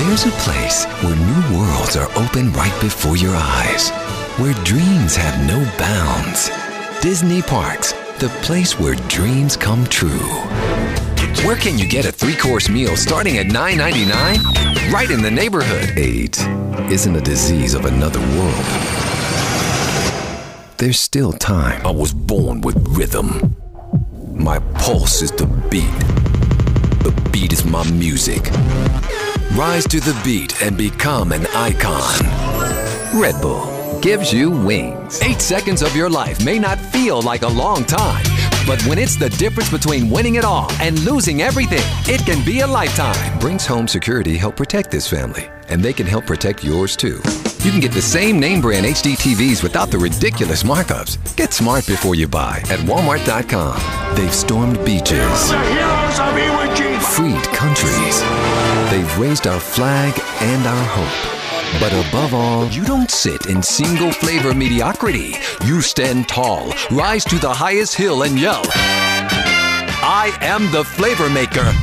There's a place where new worlds are open right before your eyes, where dreams have no bounds. Disney Parks, the place where dreams come true. Where can you get a 3-course meal starting at $9.99? Right in the neighborhood. 8 isn't a disease of another world. There's still time. I was born with rhythm. My pulse is the beat. The beat is my music. Rise to the beat and become an icon. Red Bull gives you wings. 8 seconds of your life may not feel like a long time, but when it's the difference between winning it all and losing everything, it can be a lifetime. Brinks Home Security help protect this family, and they can help protect yours too. You can get the same name brand HD TVs without the ridiculous markups. Get smart before you buy at Walmart.com. They've stormed beaches, The heroes of Iwo Jima. freed countries. They've raised our flag and our hope. But above all, you don't sit in single flavor mediocrity. You stand tall, rise to the highest hill and yell, I am the flavor maker.